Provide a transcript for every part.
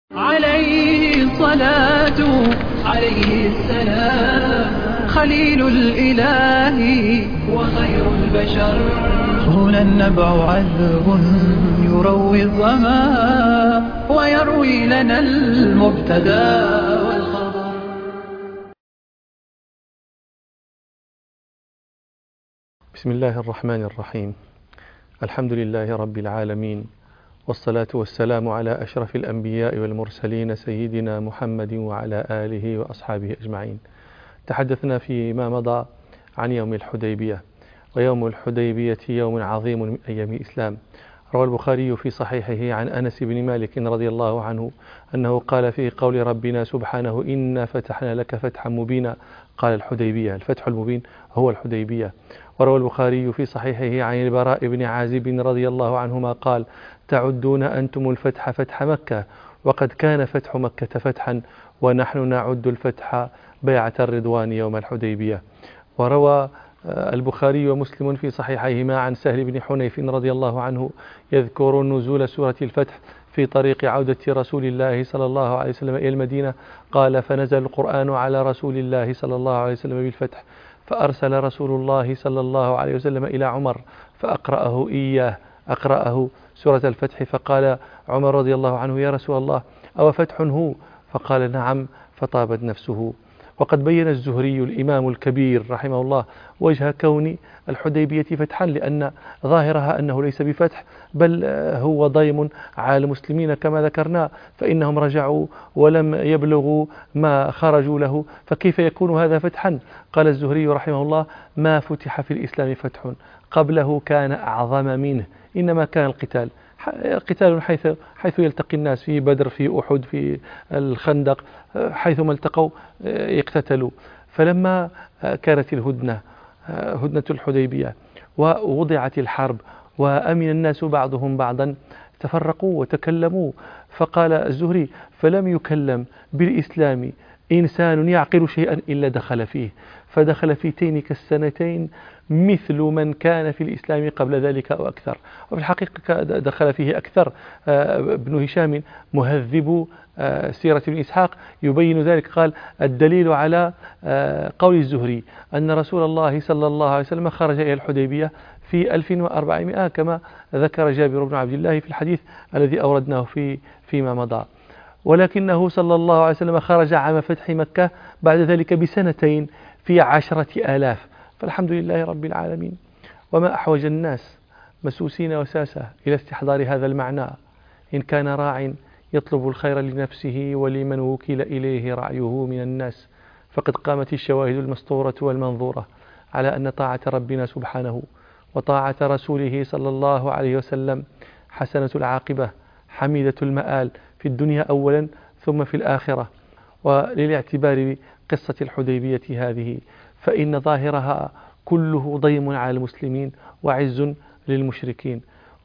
عليه الصلاة عليه السلام خليل الإله وخير البشر. هنا النبع عذب يروي الظما ويروي لنا المبتدا والخبر. بسم الله الرحمن الرحيم. الحمد لله رب العالمين، والصلاة والسلام على أشرف الأنبياء والمرسلين سيدنا محمد وعلى آله وأصحابه أجمعين. تحدثنا فيما مضى عن يوم الحديبية، ويوم الحديبية يوم عظيم من أيام الإسلام. روى البخاري في صحيحه عن أنس بن مالك رضي الله عنه أنه قال في قول ربنا سبحانه: إنا فتحنا لك فتحا مبينا. قال الحديبية، الفتح المبين هو الحديبية. وروى البخاري في صحيحه عن البراء بن عازب رضي الله عنهما قال: تعدون أنتم الفتح فتح مكة، وقد كان فتح مكة فتحا، ونحن نعد الفتح بيعة الرضوان يوم الحديبية. وروى البخاري ومسلم في صحيحيهما عن سهل بن حنيف رضي الله عنه يذكر نزول سورة الفتح في طريق عودة رسول الله صلى الله عليه وسلم إلى المدينة. قال: فنزل القرآن على رسول الله صلى الله عليه وسلم بالفتح، فأرسل رسول الله صلى الله عليه وسلم إلى عمر أقرأه سورة الفتح. فقال عمر رضي الله عنه: يا رسول الله، أو فتح هو؟ فقال: نعم. فطابت نفسه. وقد بين الزهري الإمام الكبير رحمه الله وجه كون الحديبية فتحا، لأن ظاهرها أنه ليس بفتح، بل هو ضيم على المسلمين كما ذكرنا، فإنهم رجعوا ولم يبلغوا ما خرجوا له، فكيف يكون هذا فتحا؟ قال الزهري رحمه الله: ما فتح في الإسلام فتح قبله كان أعظم منه، إنما كان القتال حيث يلتقي الناس، في بدر، في أحد، في الخندق، حيثما التقوا يقتتلوا. فلما كانت هدنة الحديبية ووضعت الحرب وأمن الناس بعضهم بعضا، تفرقوا وتكلموا. فقال الزهري: فلم يكلم بالإسلام إنسان يعقل شيئا إلا دخل فيه، فدخل في تلك السنتين مثل من كان في الإسلام قبل ذلك أو أكثر. وفي الحقيقة دخل فيه أكثر. ابن هشام مهذب سيرة ابن إسحاق يبين ذلك، قال: الدليل على قول الزهري أن رسول الله صلى الله عليه وسلم خرج إلى الحديبية في 1400 كما ذكر جابر بن عبد الله في الحديث الذي أوردناه فيما مضى، ولكنه صلى الله عليه وسلم خرج عام فتح مكة بعد ذلك بسنتين في 10,000. فالحمد لله رب العالمين. وما أحوج الناس مسوسين وساسة إلى استحضار هذا المعنى. إن كان راع يطلب الخير لنفسه ولمن وكل إليه رعيه من الناس، فقد قامت الشواهد المسطورة والمنظورة على أن طاعة ربنا سبحانه وطاعة رسوله صلى الله عليه وسلم حسنة العاقبة حميدة المآل في الدنيا أولا ثم في الآخرة. وللاعتبار بقصة الحديبية هذه، فإن ظاهرها كله ضيم على المسلمين وعز للمشركين،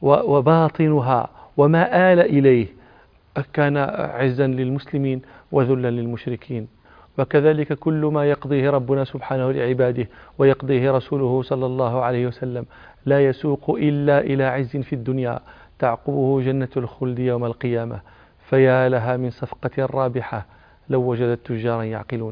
وباطنها وما آل إليه كان عزا للمسلمين وذلا للمشركين. وكذلك كل ما يقضيه ربنا سبحانه لعباده ويقضيه رسوله صلى الله عليه وسلم لا يسوق إلا إلى عز في الدنيا تعقبه جنة الخلد يوم القيامة. فيا لها من صفقة رابحة لو وجدت تجارا يعقلون.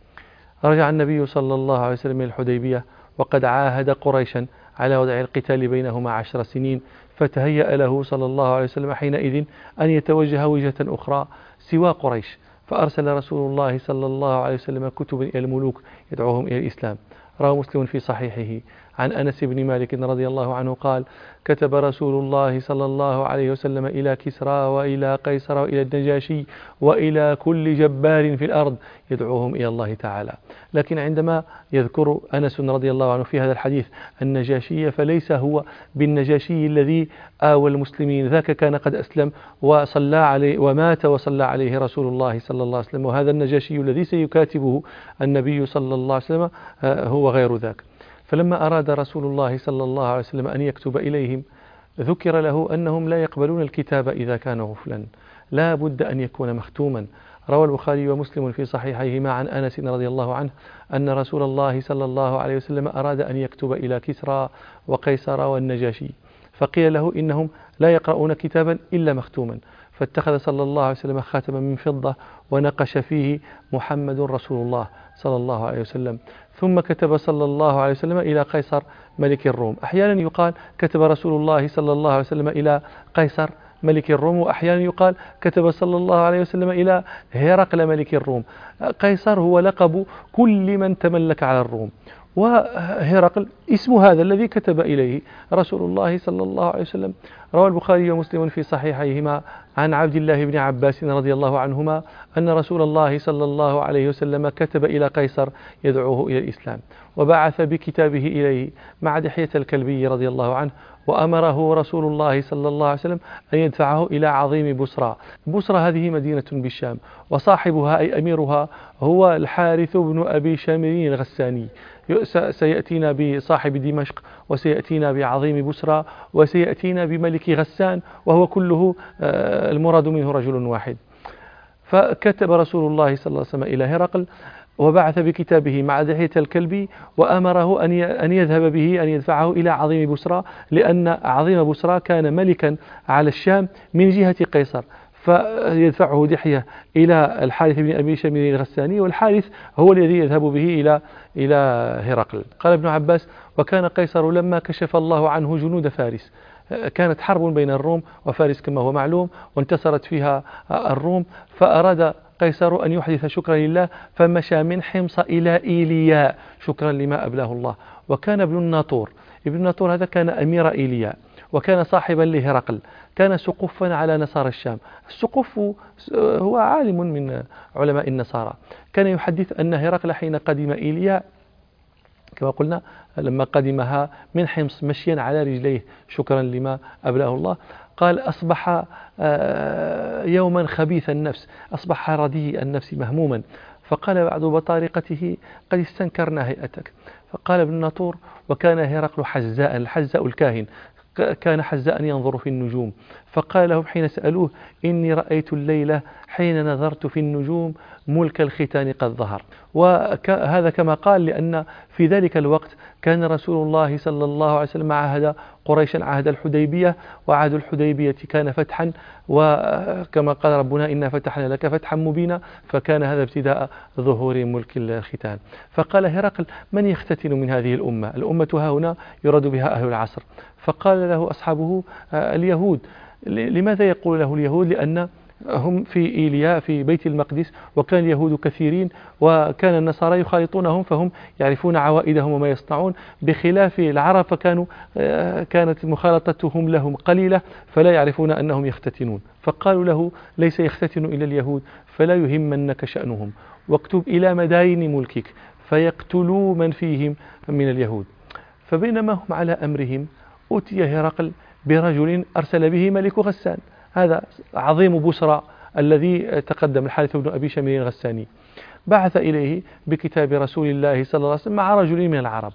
رجع النبي صلى الله عليه وسلم من الحديبية وقد عاهد قريشا على وضع القتال بينهما 10 سنين، فتهيأ له صلى الله عليه وسلم حينئذ أن يتوجه وجهة أخرى سوى قريش، فأرسل رسول الله صلى الله عليه وسلم كتبا إلى الملوك يدعوهم إلى الإسلام. روى مسلم في صحيحه عن أنس بن مالك رضي الله عنه قال: كتب رسول الله صلى الله عليه وسلم إلى كسرى وإلى قيصر وإلى النجاشي وإلى كل جبار في الأرض يدعوهم إلى الله تعالى. لكن عندما يذكر أنس رضي الله عنه في هذا الحديث النجاشي، فليس هو بالنجاشي الذي آوى المسلمين، ذاك كان قد أسلم وصلى عليه ومات وصلى عليه رسول الله صلى الله عليه وسلم، وهذا النجاشي الذي سيكاتبه النبي صلى الله عليه وسلم هو غير ذاك. فلما أراد رسول الله صلى الله عليه وسلم أن يكتب إليهم، ذكر له أنهم لا يقبلون الكتاب إذا كان غفلا، لا بد أن يكون مختوما. روى البخاري ومسلم في صحيحيهما عن أنس رضي الله عنه أن رسول الله صلى الله عليه وسلم أراد أن يكتب إلى كسرى وقيصر والنجاشي، فقيل له إنهم لا يقرؤون كتابا إلا مختوما، فاتخذ صلى الله عليه وسلم خاتما من فضة ونقش فيه محمد رسول الله صلى الله عليه وسلم. ثم كتب صلى الله عليه وسلم إلى قيصر ملك الروم. أحيانا يقال كتب رسول الله صلى الله عليه وسلم إلى قيصر ملك الروم، وأحيانا يقال كتب صلى الله عليه وسلم إلى هرقل ملك الروم. قيصر هو لقب كل من تملك على الروم، وهرقل اسم هذا الذي كتب إليه رسول الله صلى الله عليه وسلم. روى البخاري ومسلم في صحيحيهما عن عبد الله بن عباس رضي الله عنهما أن رسول الله صلى الله عليه وسلم كتب إلى قيصر يدعوه إلى الإسلام، وبعث بكتابه إليه مع دحية الكلبي رضي الله عنه، وأمره رسول الله صلى الله عليه وسلم أن يدفعه إلى عظيم بصرى. بصرى هذه مدينة بالشام، وصاحبها أي أميرها هو الحارث بن أبي شامرين الغساني. سيأتينا بصاحب دمشق، وسيأتينا بعظيم بصرى، وسيأتينا بملك غسان، وهو كله المراد منه رجل واحد. فكتب رسول الله صلى الله عليه وسلم إلى هرقل، وبعث بكتابه مع دحية الكلبي، وأمره أن يذهب به، أن يدفعه إلى عظيم بصرى، لأن عظيم بصرى كان ملكا على الشام من جهة قيصر، فيدفعه دحية إلى الحارث بن أبي شمير الغساني، والحارث هو الذي يذهب به إلى هرقل. قال ابن عباس: وكان قيصر لما كشف الله عنه جنود فارس، كانت حرب بين الروم وفارس كما هو معلوم، وانتصرت فيها الروم، فأراد قيصر أن يحدث شكرا لله، فمشى من حمص إلى إيلياء شكرا لما أبلاه الله. وكان ابن الناطور هذا كان أمير إيلياء، وكان صاحبا لهرقل، كان سقفا على نصارى الشام. السقف هو عالم من علماء النصارى، كان يحدث أن هرقل حين قدم إيلياء كما قلنا لما قدمها من حمص مشيا على رجليه شكرا لما أبلاه الله، قال: أصبح يوما خبيث النفس، أصبح رديء النفس مهموما، فقال بعض بطارقته: قد استنكرنا هيئتك. فقال ابن الناطور: وكان هرقل حزاء، الحزاء الكاهن، كان حزاء ينظر في النجوم، فقال لهم حين سألوه: إني رأيت الليلة حين نظرت في النجوم ملك الختان قد ظهر. وهذا كما قال لأن في ذلك الوقت كان رسول الله صلى الله عليه وسلم عهد قريشا عهد الحديبية، وعهد الحديبية كان فتحا، وكما قال ربنا: إنا فتحنا لك فتحا مبينا، فكان هذا ابتداء ظهور ملك الختان. فقال هرقل: من يختتن من هذه الأمة ها هنا يراد بها أهل العصر. فقال له أصحابه: اليهود. لماذا يقول له اليهود؟ لأن هم في إيلياء في بيت المقدس، وكان اليهود كثيرين، وكان النصارى يخالطونهم، فهم يعرفون عوائدهم وما يصنعون، بخلاف العرب كانت مخالطتهم لهم قليلة، فلا يعرفون أنهم يختتنون. فقالوا له: ليس يختتن إلى اليهود، فلا يهمنك شأنهم، واكتب إلى مداين ملكك فيقتلوا من فيهم من اليهود. فبينما هم على أمرهم أتي هرقل برجل أرسل به ملك غسان، هذا عظيم بصرى الذي تقدم الحارث بن أبي شمير الغساني، بعث إليه بكتاب رسول الله صلى الله عليه وسلم مع رجل من العرب،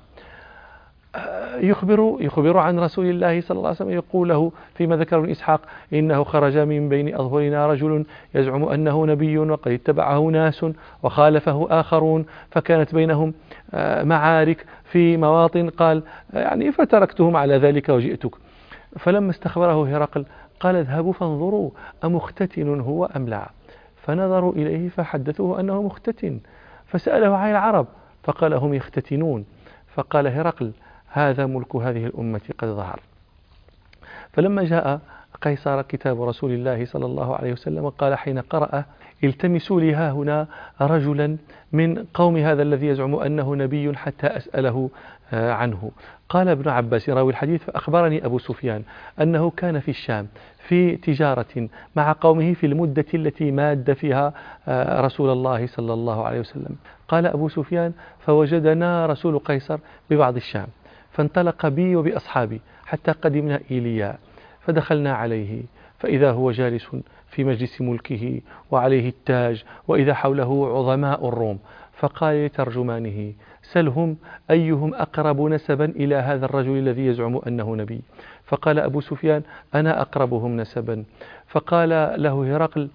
يخبر عن رسول الله صلى الله عليه وسلم، يقول له فيما ذكر ابن إسحاق: إنه خرج من بين أظهرنا رجل يزعم أنه نبي، وقد اتبعه ناس وخالفه آخرون، فكانت بينهم معارك في مواطن، قال يعني فتركتهم على ذلك وجئتك. فلما استخبره هرقل قال: اذهبوا فانظروا أمختتن هو أم لا. فنظروا إليه فحدثوه أنه مختتن، فسأله عن العرب فقال: هم يختتنون. فقال هرقل: هذا ملك هذه الأمة قد ظهر. فلما جاء قيصر كتاب رسول الله صلى الله عليه وسلم قال حين قرأ: التمسوا لي ها هنا رجلا من قوم هذا الذي يزعم أنه نبي حتى أسأله عنه. قال ابن عباس راوي الحديث: فأخبرني أبو سفيان أنه كان في الشام في تجارة مع قومه في المدة التي ماد فيها رسول الله صلى الله عليه وسلم. قال أبو سفيان: فوجدنا رسول قيصر ببعض الشام، فانطلق بي وبأصحابي حتى قدمنا إيلياء، فدخلنا عليه فإذا هو جالس في مجلس ملكه وعليه التاج، وإذا حوله عظماء الروم، فقال لترجمانه: سلهم أيهم أقرب نسبا إلى هذا الرجل الذي يزعم أنه نبي. فقال أبو سفيان: أنا أقربهم نسبا. فقال له هرقل: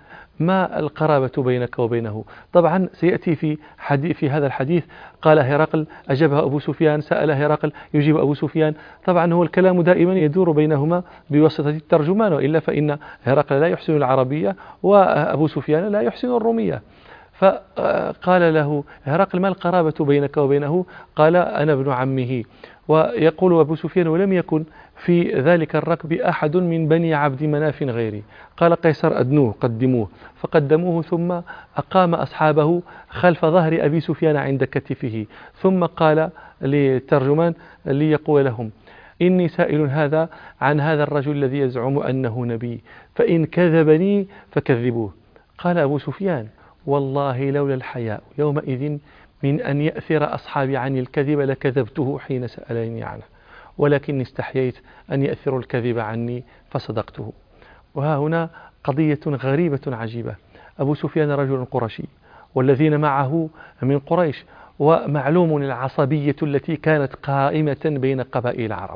ما القرابة بينك وبينه؟ طبعا سيأتي في هذا الحديث. قال هرقل، أجابه أبو سفيان، سأل هرقل يجيب أبو سفيان. طبعا هو الكلام دائما يدور بينهما بواسطة الترجمان، وإلا فإن هرقل لا يحسن العربية وأبو سفيان لا يحسن الرومية. فقال له هرقل: ما القرابة بينك وبينه؟ قال: أنا ابن عمه. ويقول أبو سفيان: ولم يكن في ذلك الركب أحد من بني عبد مناف غيري. قال قيصر: أدنوه، قدموه. فقدموه، ثم أقام أصحابه خلف ظهر أبي سفيان عند كتفه، ثم قال للترجمان ليقول لهم: إني سائل هذا عن هذا الرجل الذي يزعم أنه نبي، فإن كذبني فكذبوه. قال أبو سفيان: والله لولا الحياء يومئذ من أن يأثر أصحابي عني الكذب لكذبته حين سألني عنه، ولكني استحييت أن يأثروا الكذب عني فصدقته. وها هنا قضية غريبة عجيبة. أبو سفيان رجل قرشي، والذين معه من قريش، ومعلوم العصبية التي كانت قائمة بين قبائل العرب.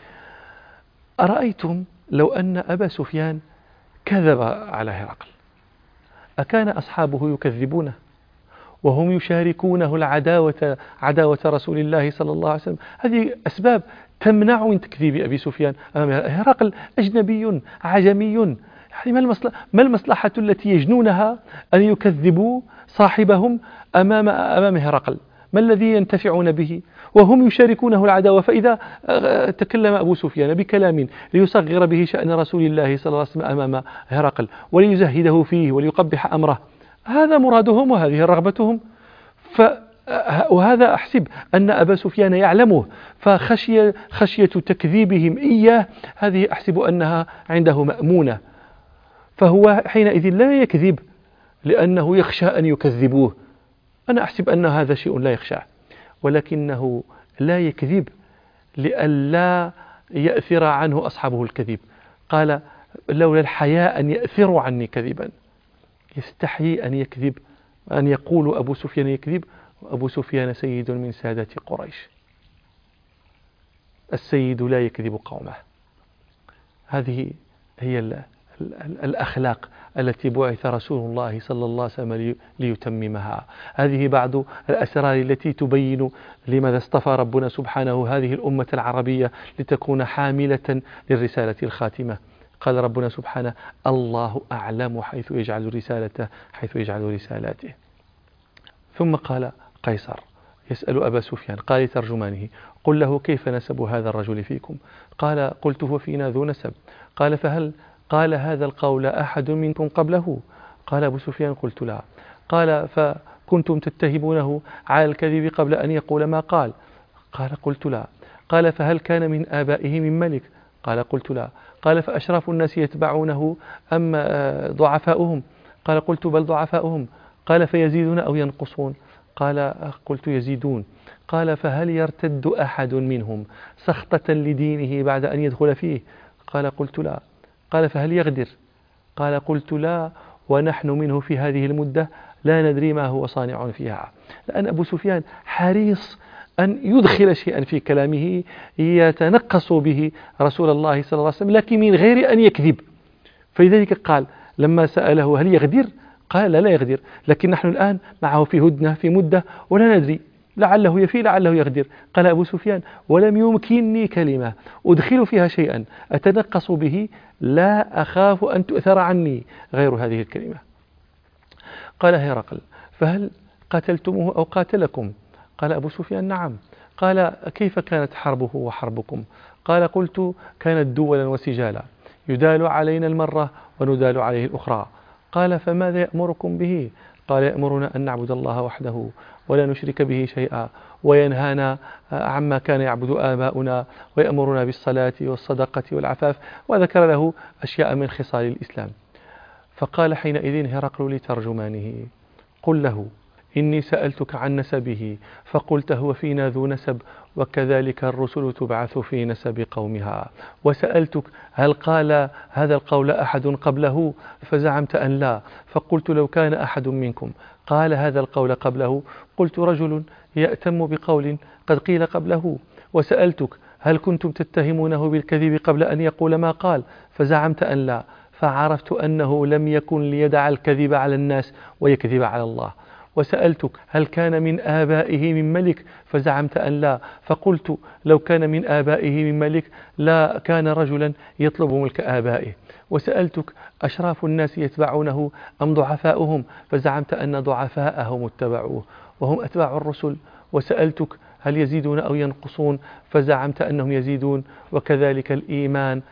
أرأيتم لو أن أبا سفيان كذب على هرقل، أكان أصحابه يكذبونه وهم يشاركونه عداوة رسول الله صلى الله عليه وسلم؟ هذه أسباب تمنع من تكذيب أبي سفيان أمام هرقل. أجنبي عجمي، يعني ما المصلحة التي يجنونها أن يكذبوا صاحبهم أمام هرقل؟ ما الذي ينتفعون به وهم يشاركونه العداوة؟ فإذا تكلم أبو سفيان بكلام ليصغر به شأن رسول الله صلى الله عليه وسلم أمام هرقل وليزهده فيه وليقبح أمره، هذا مرادهم وهذه رغبتهم. وهذا أحسب أن أبا سفيان يعلمه، خشية تكذيبهم إياه هذه أحسب أنها عنده مأمونة، فهو حينئذ لا يكذب لأنه يخشى أن يكذبوه. أنا أحسب أن هذا شيء لا يخشى، ولكنه لا يكذب لئلا يأثر عنه أصحابه الكذب. قال: لولا الحياء أن يأثروا عني كذبا. يستحيي أن يكذب، أن يقول أبو سفيان يكذب، وأبو سفيان سيد من سادة قريش. السيد لا يكذب قومه. هذه هي الأخلاق التي بعث رسول الله صلى الله عليه وسلم ليتممها. هذه بعض الأسرار التي تبين لماذا اصطفى ربنا سبحانه هذه الأمة العربية لتكون حاملة للرسالة الخاتمة. قال ربنا سبحانه: الله أعلم حيث يجعل رسالته، حيث يجعل رسالاته. ثم قال قيصر يسأل أبا سفيان، قال لترجمانه: قل له كيف نسب هذا الرجل فيكم؟ قال: قلت: هو فينا ذو نسب. قال: فهل قال هذا القول أحد منكم قبله؟ قال أبو سفيان: قلت لا. قال: فكنتم تتهمونه على الكذب قبل أن يقول ما قال؟ قال: قلت لا. قال: فهل كان من آبائه من ملك؟ قال: قلت لا. قال: فأشراف الناس يتبعونه أم ضعفاؤهم؟ قال: قلت: بل ضعفاؤهم. قال: فيزيدون أو ينقصون؟ قال: قلت: يزيدون. قال: فهل يرتد أحد منهم سخطة لدينه بعد أن يدخل فيه؟ قال: قلت لا. قال: فهل يغدر؟ قال: قلت لا، ونحن منه في هذه المدة لا ندري ما هو صانع فيها. لأن أبو سفيان حريص أن يدخل شيئا في كلامه يتنقص به رسول الله صلى الله عليه وسلم، لكن من غير أن يكذب. فلذلك قال لما سأله: هل يغدر؟ قال: لا يغدر، لكن نحن الآن معه في هدنة في مدة ولا ندري، لعله يفي لعله يغدر. قال أبو سفيان: ولم يمكنني كلمة أدخل فيها شيئا أتنقص به لا أخاف أن تؤثر عني غير هذه الكلمة. قال هرقل: فهل قتلتموه أو قاتلكم؟ قال أبو سفيان: نعم. قال: كيف كانت حربه وحربكم؟ قال: قلت: كانت دولا وسجالا، يدال علينا المرة وندال عليه الأخرى. قال: فماذا يأمركم به؟ قال: يأمرنا أن نعبد الله وحده ولا نشرك به شيئا، وينهانا عما كان يعبد آباؤنا، ويأمرنا بالصلاة والصدقة والعفاف، وذكر له أشياء من خصال الإسلام. فقال حينئذ هرقل لترجمانه: قل له إني سألتك عن نسبه فقلت: هو فينا ذو نسب، وكذلك الرسل تبعث في نسب قومها. وسألتك: هل قال هذا القول أحد قبله؟ فزعمت أن لا، فقلت: لو كان أحد منكم قال هذا القول قبله قلت: رجل يأتم بقول قد قيل قبله. وسألتك: هل كنتم تتهمونه بالكذب قبل أن يقول ما قال؟ فزعمت أن لا، فعرفت أنه لم يكن ليدع الكذب على الناس ويكذب على الله. وسألتك هل كان من آبائه من ملك؟ فزعمت أن لا، فقلت لو كان من آبائه من ملك لا كان رجلا يطلب ملك آبائه. وسألتك أشراف الناس يتبعونه أم ضعفاؤهم؟ فزعمت أن ضعفاءهم اتبعوه وهم أتباع الرسل. وسألتك هل يزيدون أو ينقصون؟ فزعمت أنهم يزيدون، وكذلك الإيمان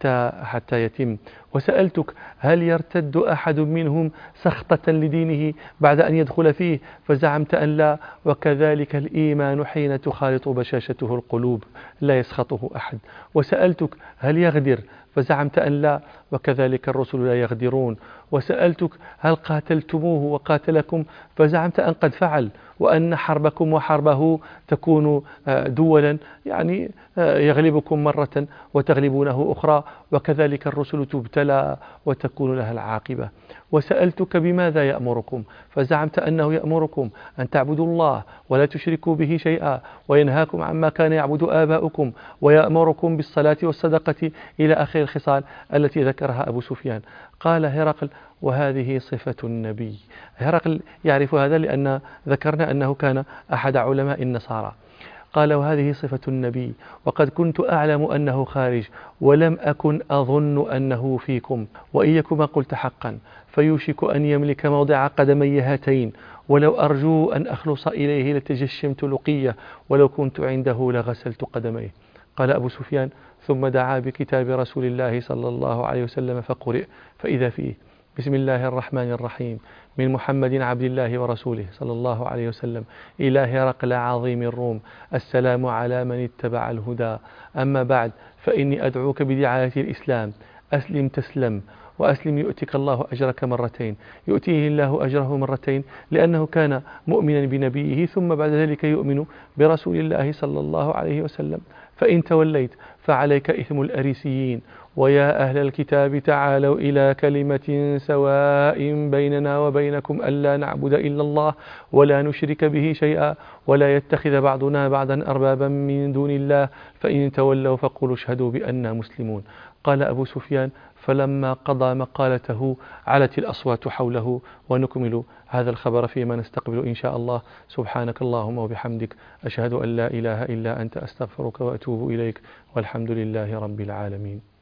حتى يتم. وسألتك هل يرتد أحد منهم سخطة لدينه بعد أن يدخل فيه؟ فزعمت أن لا، وكذلك الإيمان حين تخالط بشاشته القلوب لا يسخطه أحد. وسألتك هل يغدر؟ فزعمت أن لا، وكذلك الرسل لا يغدرون. وسألتك هل قاتلتموه وقاتلكم؟ فزعمت أن قد فعل، وأن حربكم وحربه تكون دولا، يعني يغلبكم مرة وتغلبونه أخرى، وكذلك الرسل تبتلى وتكون لها العاقبة. وسألتك بماذا يأمركم؟ فزعمت أنه يأمركم أن تعبدوا الله ولا تشركوا به شيئا، وينهاكم عما كان يعبد آباؤكم، ويأمركم بالصلاة والصدقة إلى آخر الخصال التي ذكرها أبو سفيان. قال هرقل وهذه صفة النبي. هرقل يعرف هذا لأن ذكرنا أنه كان أحد علماء النصارى. قال وهذه صفة النبي، وقد كنت أعلم أنه خارج، ولم أكن أظن أنه فيكم، وإن يكن ما قلت حقا فيوشك أن يملك موضع قدمي هاتين، ولو أرجو أن أخلص إليه لتجشمت لقية، ولو كنت عنده لغسلت قدميه. قال أبو سفيان ثم دعا بكتاب رسول الله صلى الله عليه وسلم فقرئ، فإذا فيه بسم الله الرحمن الرحيم من محمد عبد الله ورسوله صلى الله عليه وسلم إلى هرقل عظيم الروم، السلام على من اتبع الهدى، أما بعد فإني أدعوك بدعاية الإسلام، أسلم تسلم، وأسلم يؤتك الله أجرك مرتين. يؤتيه الله أجره مرتين لأنه كان مؤمنا بنبيه ثم بعد ذلك يؤمن برسول الله صلى الله عليه وسلم. فإن توليت فعليك إثم الأريسيين. ويا أهل الكتاب تعالوا إلى كلمة سواء بيننا وبينكم ألا نعبد إلا الله ولا نشرك به شيئا ولا يتخذ بعضنا بعضا أربابا من دون الله، فإن تولوا فقولوا اشهدوا بأننا مسلمون. قال أبو سفيان فلما قضى مقالته علت الأصوات حوله. ونكمل هذا الخبر فيما نستقبل إن شاء الله. سبحانك اللهم وبحمدك، أشهد أن لا إله إلا أنت، أستغفرك وأتوب إليك، والحمد لله رب العالمين.